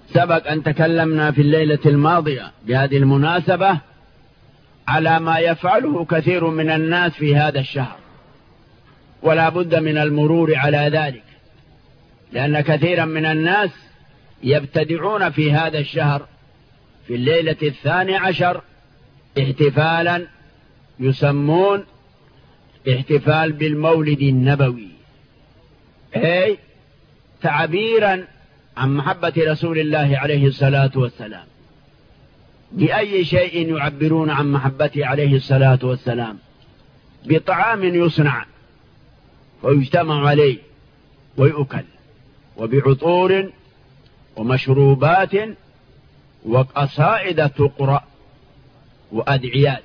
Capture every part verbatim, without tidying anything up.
سبق أن تكلمنا في الليلة الماضية بهذه المناسبة على ما يفعله كثير من الناس في هذا الشهر، ولا بد من المرور على ذلك، لأن كثيرا من الناس يبتدعون في هذا الشهر في الليلة الثاني عشر احتفالا يسمون احتفال بالمولد النبوي، أي تعبيرا عن محبة رسول الله عليه الصلاة والسلام. بأي شيء يعبرون عن محبته عليه الصلاة والسلام؟ بطعام يصنع ويجتمع عليه ويؤكل، وبعطور ومشروبات وقصائد تقرأ وأدعيات،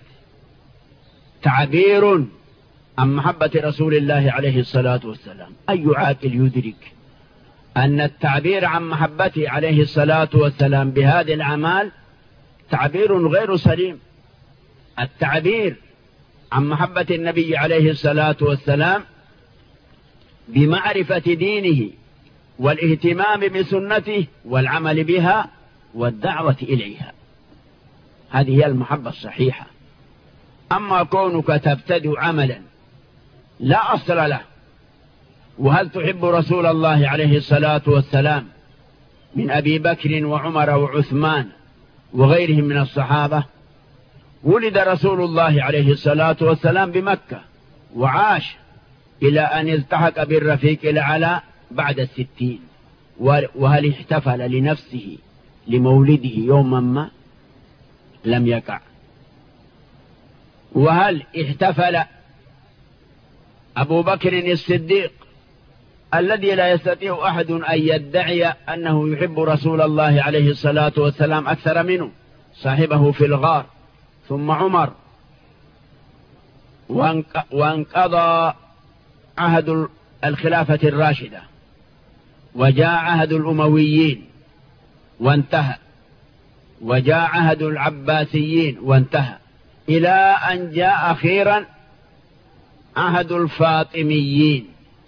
تعبير عن محبة رسول الله عليه الصلاة والسلام. أي عاقل يدرك أن التعبير عن محبته عليه الصلاة والسلام بهذه الأعمال تعبير غير سليم؟ التعبير عن محبة النبي عليه الصلاة والسلام بمعرفة دينه والاهتمام بسنته والعمل بها والدعوة إليها، هذه هي المحبة الصحيحة. أما كونك تبتدع عملا لا أصل له، وهل تحب رسول الله عليه الصلاة والسلام من أبي بكر وعمر وعثمان وغيرهم من الصحابة؟ ولد رسول الله عليه الصلاة والسلام بمكة وعاش إلى أن التحق بالرفيق الأعلى بعد الستين، وهل احتفل لنفسه لمولده يوما ما؟ لم يقع. وهل احتفل أبو بكر الصديق الذي لا يستطيع أحد أن يدعي أنه يحب رسول الله عليه الصلاة والسلام أكثر منه، صاحبه في الغار، ثم عمر، وانقضى عهد الخلافة الراشدة وجاء عهد الأمويين وانتهى، وجاء عهد العباسيين وانتهى، إلى أن جاء أخيرا عهد الفاطميين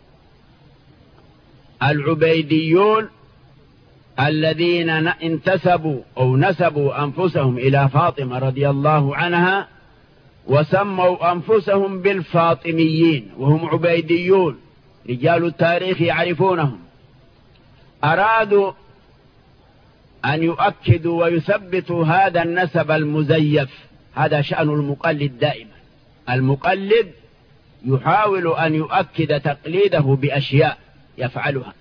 العبيديون الذين انتسبوا أو نسبوا أنفسهم إلى فاطمة رضي الله عنها وسموا أنفسهم بالفاطميين، وهم عبيديون، رجال التاريخ يعرفونهم. أرادوا أن يؤكدوا ويثبتوا هذا النسب المزيف. هذا شأن المقلد دائما، المقلد يحاول أن يؤكد تقليده بأشياء يفعلها.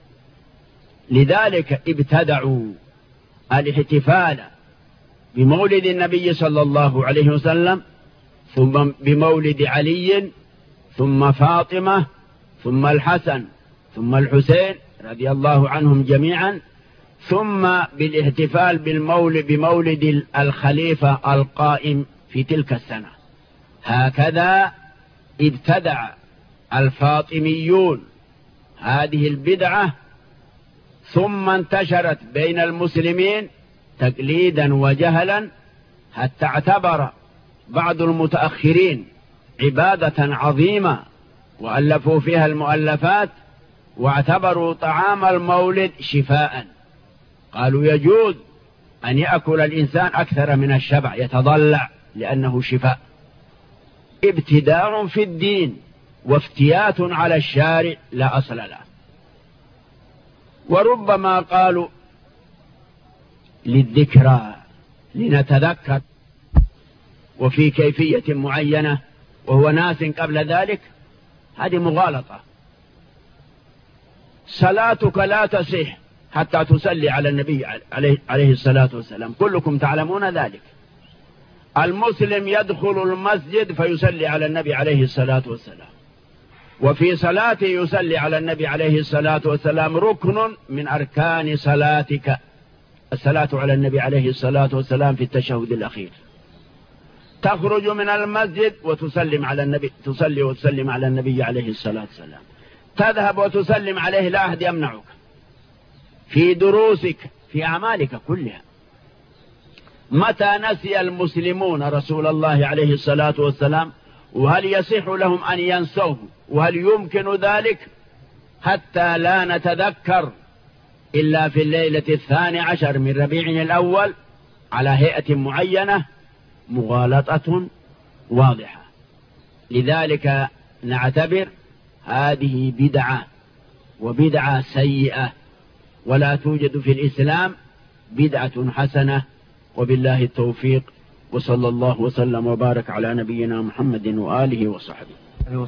لذلك ابتدعوا الاحتفال بمولد النبي صلى الله عليه وسلم، ثم بمولد علي، ثم فاطمة، ثم الحسن، ثم الحسين رضي الله عنهم جميعا، ثم بالاحتفال بالمولد بمولد الخليفة القائم في تلك السنة. هكذا ابتدع الفاطميون هذه البدعة، ثم انتشرت بين المسلمين تقليدا وجهلا، حتى اعتبر بعض المتأخرين عبادة عظيمة وألفوا فيها المؤلفات، واعتبروا طعام المولد شفاء. قالوا يجوز أن يأكل الإنسان أكثر من الشبع، يتضلع لأنه شفاء. ابتداع في الدين وافتيات على الشارع لا أصل له. وربما قالوا للذكرى، لنتذكر، وفي كيفية معينة وهو ناس قبل ذلك، هذه مغالطة. صلاتك لا تصح حتى تصلي على النبي عليه, عليه الصلاة والسلام، كلكم تعلمون ذلك. المسلم يدخل المسجد فيصلي على النبي عليه الصلاة والسلام، وفي صلاته يصلي على النبي عليه الصلاة والسلام، ركن من أركان صلاتك الصلاة على النبي عليه الصلاة والسلام في التشهد الأخير. تخرج من المسجد وتسلم على النبي، تصلي وتسلم على النبي عليه الصلاة والسلام، تذهب وتسلم عليه، لا أحد يمنعك في دروسك في أعمالك كلها. متى نسي المسلمون رسول الله عليه الصلاة والسلام؟ وهل يصح لهم أن ينسوه؟ وهل يمكن ذلك؟ حتى لا نتذكر إلا في الليلة الثاني عشر من ربيع الأول على هيئة معينة مغالطة واضحة. لذلك نعتبر هذه بدعة، وبدعة سيئة، ولا توجد في الإسلام بدعة حسنة. وبالله التوفيق، وصلى الله وسلم وبارك على نبينا محمد وآله وصحبه.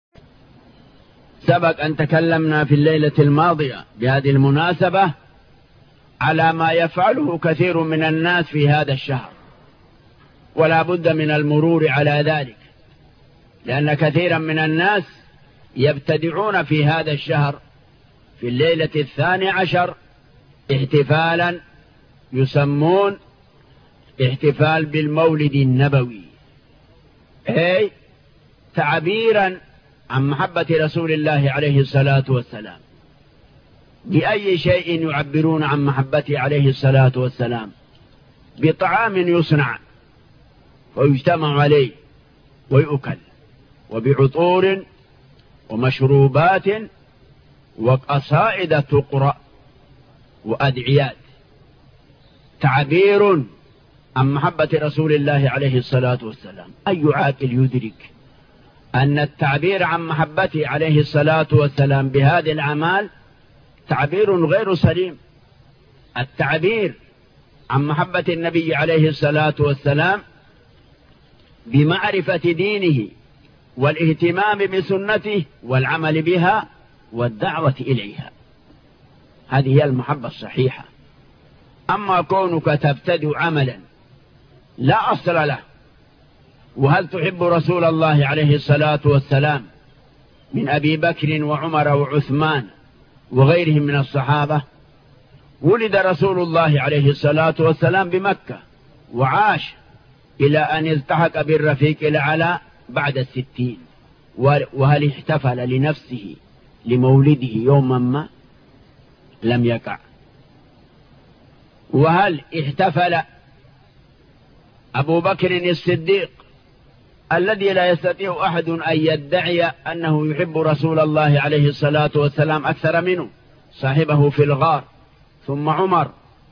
سبق أن تكلمنا في الليلة الماضية بهذه المناسبة على ما يفعله كثير من الناس في هذا الشهر، ولا بد من المرور على ذلك، لأن كثيرا من الناس يبتدعون في هذا الشهر في الليلة الثاني عشر احتفالا يسمون احتفال بالمولد النبوي، أي تعبيرا عن محبة رسول الله عليه الصلاة والسلام. بأي شيء يعبرون عن محبته عليه الصلاة والسلام؟ بطعام يصنع ويجتمع عليه ويؤكل، وبعطور ومشروبات وقصائد تقرأ وأدعيات، تعبير عن محبة رسول الله عليه الصلاة والسلام. أي عاقل يدرك أن التعبير عن محبته عليه الصلاة والسلام بهذه الأعمال تعبير غير سليم؟ التعبير عن محبة النبي عليه الصلاة والسلام بمعرفة دينه والاهتمام بسنته والعمل بها والدعوة إليها، هذه هي المحبة الصحيحة. أما كونك تبتدع عملا لا أصل له، وهل تحب رسول الله عليه الصلاة والسلام من أبي بكر وعمر وعثمان وغيرهم من الصحابة؟ ولد رسول الله عليه الصلاة والسلام بمكة وعاش إلى أن التحق بالرفيق الأعلى بعد الستين، وهل احتفل لنفسه لمولده يوما ما؟ لم يقع. وهل احتفل أبو بكر الصديق الذي لا يستطيع أحد أن يدعي أنه يحب رسول الله عليه الصلاة والسلام أكثر منه، صاحبه في الغار، ثم عمر،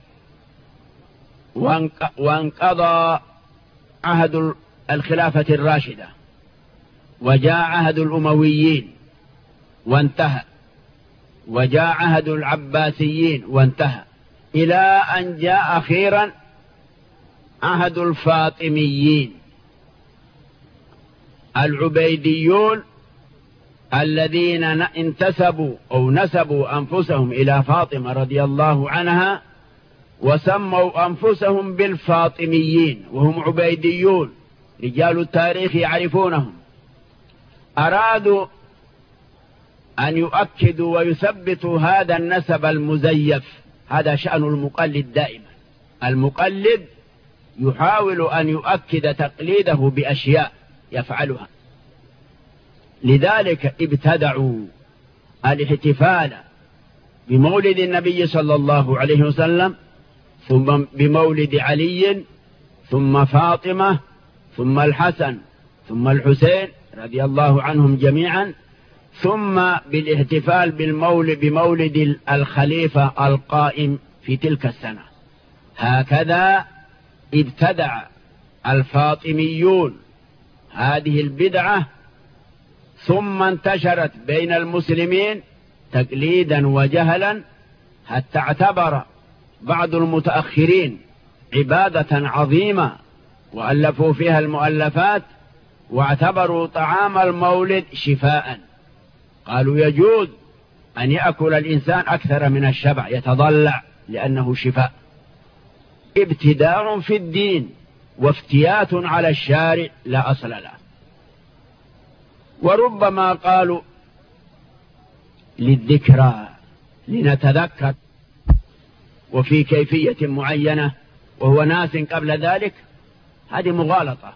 وانقضى عهد الخلافة الراشدة وجاء عهد الأمويين وانتهى، وجاء عهد العباسيين وانتهى، إلى أن جاء أخيرا عهد الفاطميين العبيديون الذين انتسبوا أو نسبوا أنفسهم إلى فاطمة رضي الله عنها وسموا أنفسهم بالفاطميين، وهم عبيديون رجال التاريخ يعرفونهم. أرادوا أن يؤكدوا ويثبتوا هذا النسب المزيف. هذا شأن المقلد دائما، المقلد يحاول أن يؤكد تقليده بأشياء يفعلها. لذلك ابتدعوا الاحتفال بمولد النبي صلى الله عليه وسلم، ثم بمولد علي، ثم فاطمة، ثم الحسن، ثم الحسين رضي الله عنهم جميعا، ثم بالاحتفال بالمولد بمولد الخليفة القائم في تلك السنة. هكذا ابتدع الفاطميون هذه البدعة، ثم انتشرت بين المسلمين تقليدا وجهلا، حتى اعتبر بعض المتأخرين عبادة عظيمة وألفوا فيها المؤلفات، واعتبروا طعام المولد شفاء. قالوا يجوز أن يأكل الإنسان أكثر من الشبع، يتضلع لأنه شفاء. ابتداع في الدين وافتيات على الشارع لا أصل له. وربما قالوا للذكرى، لنتذكر، وفي كيفية معينة وهو ناس قبل ذلك، هذه مغالطة.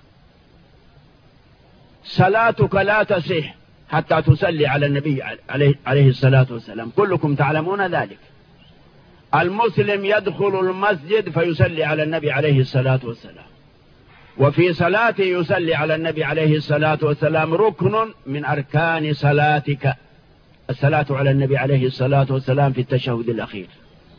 صلاتك لا تصح حتى تصلي على النبي عليه, عليه الصلاة والسلام، كلكم تعلمون ذلك. المسلم يدخل المسجد فيصلي على النبي عليه الصلاة والسلام، وفي صلاته يصلي على النبي عليه الصلاة والسلام، ركن من أركان صلاتك الصلاة على النبي عليه الصلاة والسلام في التشهد الأخير.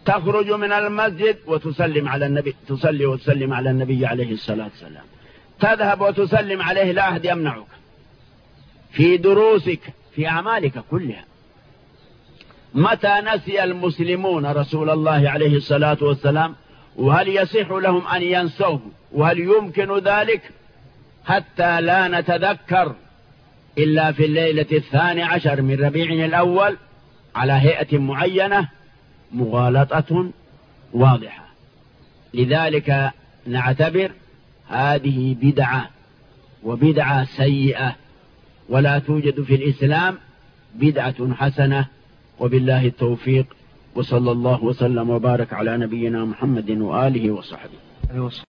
تخرج من المسجد وتسلم على النبي، تصلي وتسلم على النبي عليه الصلاة والسلام، تذهب وتسلم عليه، لا أحد يمنعك في دروسك في أعمالك كلها. متى نسي المسلمون رسول الله عليه الصلاة والسلام؟ وهل يصح لهم أن ينسوه؟ وهل يمكن ذلك؟ حتى لا نتذكر إلا في الليلة الثاني عشر من ربيع الأول على هيئة معينة، مغالطة واضحة. لذلك نعتبر هذه بدعة، وبدعة سيئة، ولا توجد في الإسلام بدعة حسنة. وبالله التوفيق، وصلى الله وسلم وبارك على نبينا محمد وآله وصحبه.